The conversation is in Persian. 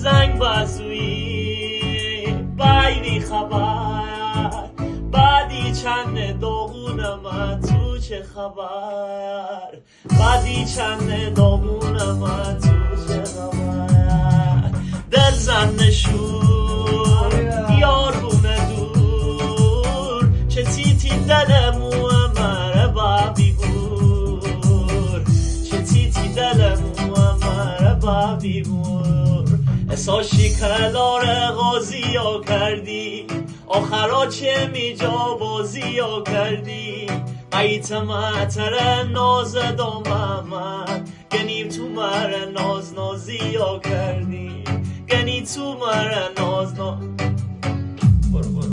زنگ بازوی بایدی خبر بعدی چند داغونم تو چه خبر بعدی چند داغونم تو چه خبر دل زن نشون یارونه دور چه تیتی دلمو مره بابی گور چه تیتی دلمو مره بابی گور اساشی کلار غازی ها کردی آخرا چه میجا بازی ها کردی قیت مطر ناز داممت گنیم تو مره ناز نازی ها کردی گنی تو مره ناز